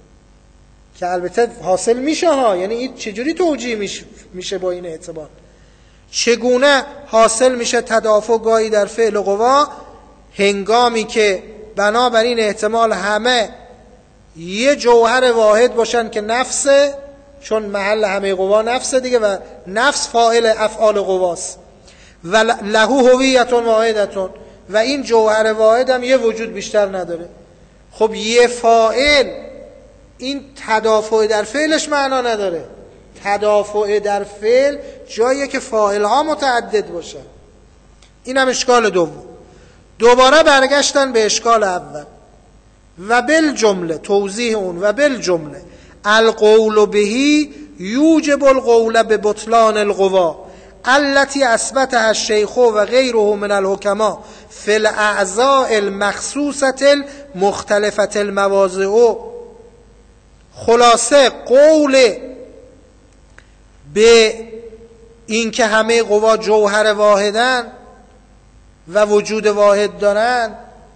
که البته حاصل میشه ها، یعنی این چجوری توجیه میشه با این اعتبار؟ چگونه حاصل میشه تدافع گاهی در فعل قوا هنگامی که بنابراین احتمال همه یه جوهر واحد باشن که نفسه، چون محل همه قوا نفسه دیگه و نفس فاعل افعال قواست، و له هویت واحدة، و این جوهر واحد هم یه وجود بیشتر نداره. خب یه فاعل این تدافع در فعلش معنا نداره. تدافع در فعل جاییه که فاعل ها متعدد باشه. این هم اشکال دوم. دوباره برگشتن به اشکال اول و بالجمله توضیح اون. و بالجمله القول بهی یوجب القول به بطلان القوا التي اثبتها الشیخ و غیره من الحکما فی الاعضاء المخصوصة المختلفة المواضع. خلاصه قول به این که همه قوا جوهر واحدن و وجود واحد دارن،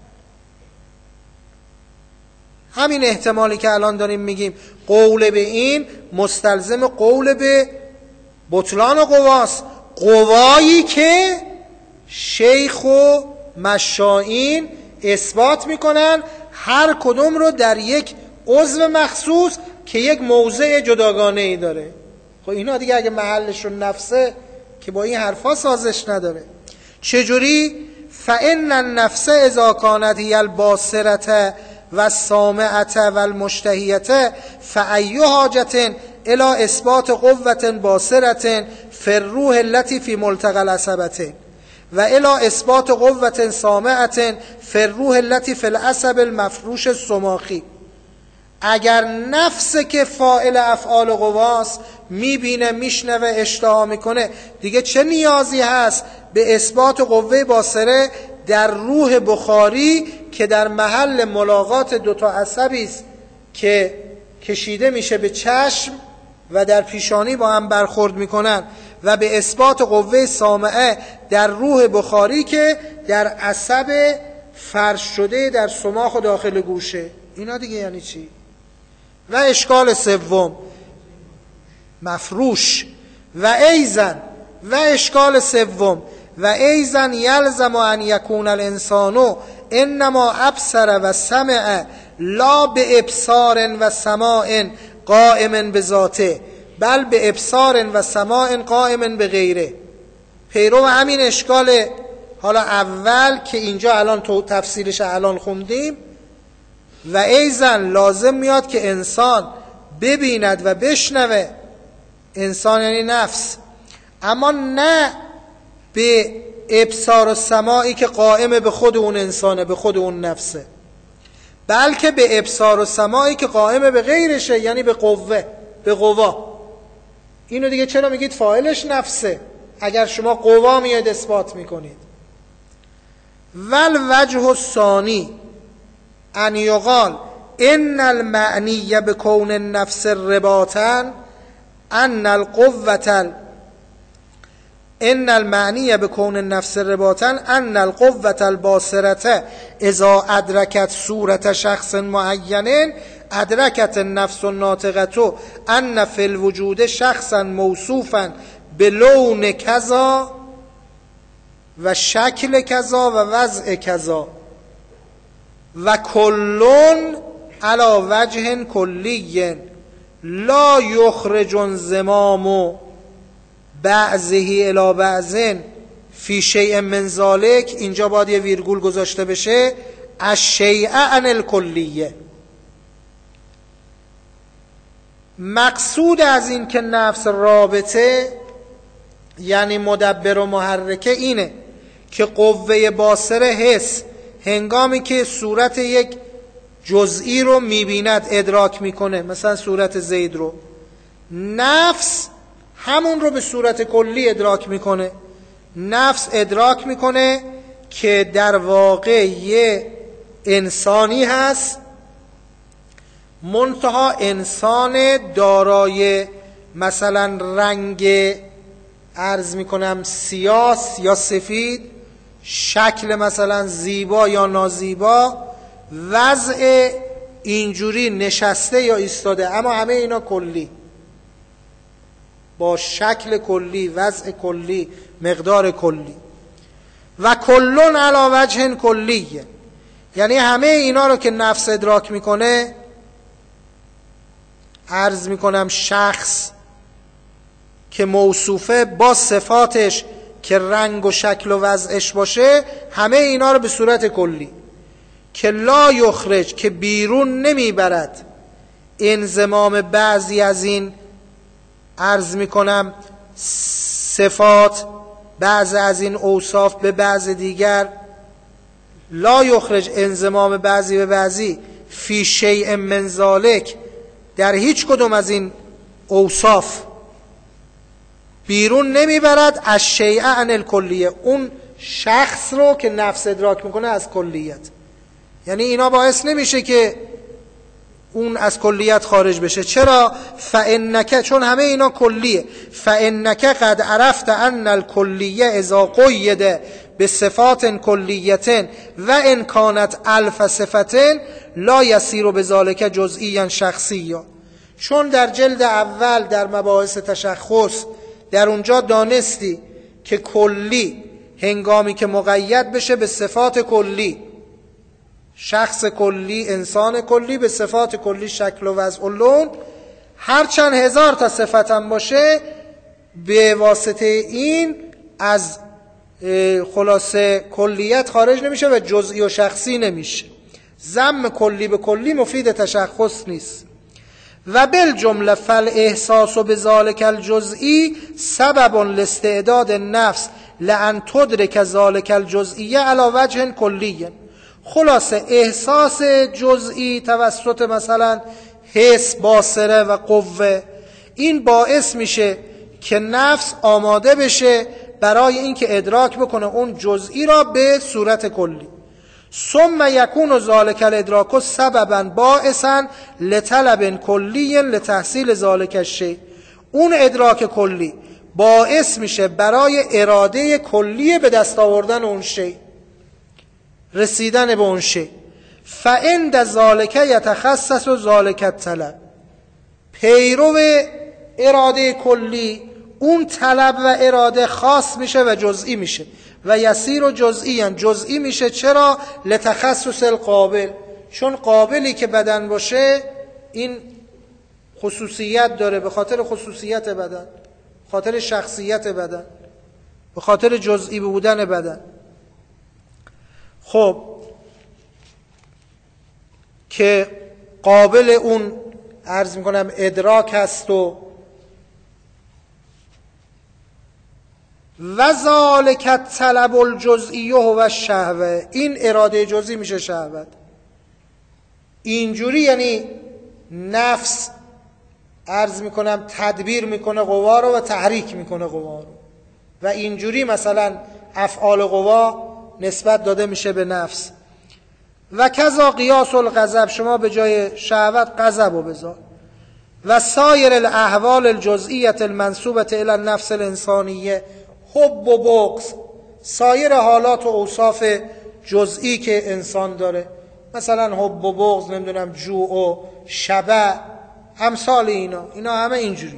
همین احتمالی که الان داریم میگیم قول به این مستلزم قول به بطلان قواست. قوایی که شیخ و مشائین اثبات میکنن هر کدوم رو در یک عضو مخصوص که یک موضع جداگانه ای داره. خب اینا دیگه اگه محلشون نفسه که با این حرفا سازش نداره. چجوری؟ فإن النفس اذا كانت هي الباصرة والسامعة والمشتهية فأي حاجة الى اثبات قوة باصرة في الروح التي في ملتقى العصبة و الى اثبات قوة سامعة في الروح التي في العصب المفروش السماخی. اگر نفس که فاعل افعال قواست میبینه میشنوه اشتها میکنه، دیگه چه نیازی هست به اثبات قوه باصره در روح بخاری که در محل ملاقات دوتا عصبی است که کشیده میشه به چشم و در پیشانی با هم برخورد میکنن، و به اثبات قوه سامعه در روح بخاری که در عصب فرش شده در سماخ و داخل گوشه. اینا دیگه یعنی چی؟ و اشکال سوم مفروش و ایزن و اشکال سوم و ایزن یلزم ان یکون الانسان انما ابصر و سمع لا به ابصار و سماع قائم به ذاته بل به ابصار و سماع قائم به غیره. پیرو همین اشکال حالا اول که اینجا الان تو تفسیرش الان خوندیم، و ایزن لازم میاد که انسان ببیند و بشنوه، انسان یعنی نفس، اما نه به ابصار و سماعی که قائم به خود اون انسانه، به خود اون نفسه، بلکه به ابصار و سماعی که قائم به غیرشه، یعنی به قوه، به قوا. اینو دیگه چرا میگید فاعلش نفسه اگر شما قوا میاد اثبات میکنید؟ والوجه الثانی ان یقال ان المعنی بکون النفس رباطا ان القوة ان المعنی بکون النفس رباطا ان القوة الباصرة اذا ادرکت صورت شخص معین ادرکت النفس الناطقة ان فی الوجود شخصا موصوفا بلون کذا و شکل کذا و وضع کذا و کلون علی وجه کلی لا یخرج انضمام بعضه الی بعض فی شیء من ذلک. اینجا باید یه ویرگول گذاشته بشه، الشیء عن الکلیه. مقصود از این که نفس رابطه یعنی مدبر و محرکه اینه که قوه باصره حس هنگامی که صورت یک جزئی رو میبیند ادراک میکنه، مثلا صورت زید رو، نفس همون رو به صورت کلی ادراک میکنه. نفس ادراک میکنه که در واقع یه انسانی هست، منتها انسان دارای مثلا رنگ عرض میکنم سیاه یا سفید، شکل مثلا زیبا یا نازیبا، وضع اینجوری نشسته یا ایستاده، اما همه اینا کلی، با شکل کلی، وضع کلی، مقدار کلی. و کلون علی وجه کلیه، یعنی همه اینا رو که نفس ادراک میکنه، عرض میکنم شخص که موصوفه با صفاتش که رنگ و شکل و وضعش باشه، همه اینا رو به صورت کلی که لا یخرج، که بیرون نمیبرد، انضمام بعضی از این عرض میکنم صفات، بعضی از این اوصاف به بعض دیگر، لا یخرج انضمام بعضی به بعضی فی شیء من ذلک، در هیچ کدوم از این اوصاف بیرون نمیبرد از شیء عن الکلیه، اون شخص رو که نفس ادراک میکنه از کلیت. یعنی اینا باعث نمیشه که اون از کلیت خارج بشه. چرا؟ فانک، چون همه اینا کلیه. فانک قد عرفت ان الکلیه اذا قید به صفات کلیه و ان کانت الف صفه لا یصیر بذلک جزئیا شخصیا. چون در جلد اول در مباحث تشخص در اونجا دانستی که کلی هنگامی که مقید بشه به صفات کلی، شخص کلی، انسان کلی، به صفات کلی، شکل و وضع و لون، هر چند هزار تا صفت هم باشه به واسطه این از خلاصه کلیت خارج نمیشه و جزئی و شخصی نمیشه. ضم کلی به کلی مفید تشخص نیست. و بالجمله فالاحساس بذلک الجزئی سبب لاستعداد النفس لان تدرک ذلک الجزئی علی وجه کلی. خلاصه احساس جزئی توسط مثلا حس، باصره و قوه، این باعث میشه که نفس آماده بشه برای اینکه ادراک بکنه اون جزئی را به صورت کلی. ثم یکون ذلک الادراک سببا باعثا لطلب کلی لتحصیل ذلک الشیء. اون ادراک کلی باعث میشه برای اراده کلی به دست آوردن اون شیء، رسیدن به اون شیء. فعند ذلک یتخصص ذلک الطلب. پیرو اراده کلی اون طلب و اراده خاص میشه و جزئی میشه و یسیر و جزئی جزئی میشه. چرا؟ لتخصص القابل، چون قابلی که بدن باشه این خصوصیت داره، به خاطر خصوصیت بدن، به خاطر شخصیت بدن، به خاطر جزئی بودن بدن. خب که قابل اون عرض میکنم ادراک هست و ذالک الطلب الجزئی هو الشهوه. این اراده جزئی میشه شهوت. اینجوری یعنی نفس عرض میکنم تدبیر میکنه قوا رو و تحریک میکنه قوا رو و اینجوری مثلا افعال قوا نسبت داده میشه به نفس. و کذا قیاس الغضب، شما به جای شهوت غضب رو بذار. و سایر الاحوال الجزئیه المنسوبه الی النفس الانسانیه، حب و بغض، سایر حالات و اوصاف جزئی که انسان داره، مثلا حب و بغض، نمیدونم جوع و شبع، امثال اینا همه اینجوری.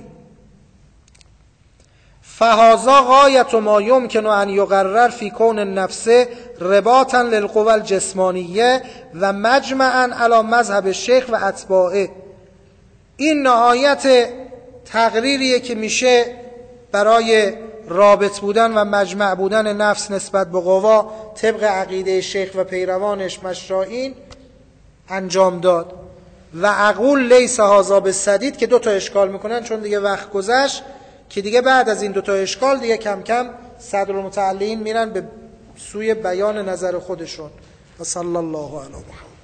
فهذا غایت ما یمکن ان یقرر فی کون النفس رباطا للقوى الجسمانیه و مجمعا علی مذهب الشیخ و اتباعه. این نهایت تقریریه که میشه برای رابط بودن و مجمع بودن نفس نسبت به قوا طبق عقیده شیخ و پیروانش مشرعین انجام داد. و اقول لیس هذا بالسدید، که 2 اشکال میکنن چون دیگه وقت گذشت، که دیگه بعد از این 2 اشکال دیگه کم کم صدرالمتعلین میرن به سوی بیان نظر خودشون. و صلی الله علی محمد.